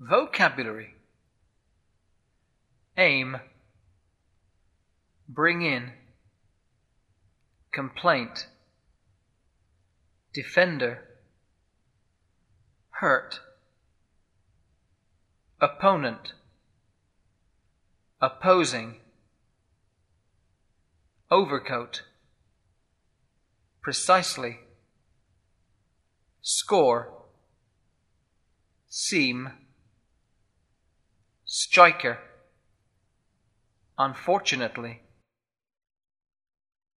Vocabulary: aim, bring in, complaint, defender, hurt, opponent, opposing, overcoat, precisely, score, seam, striker, unfortunately,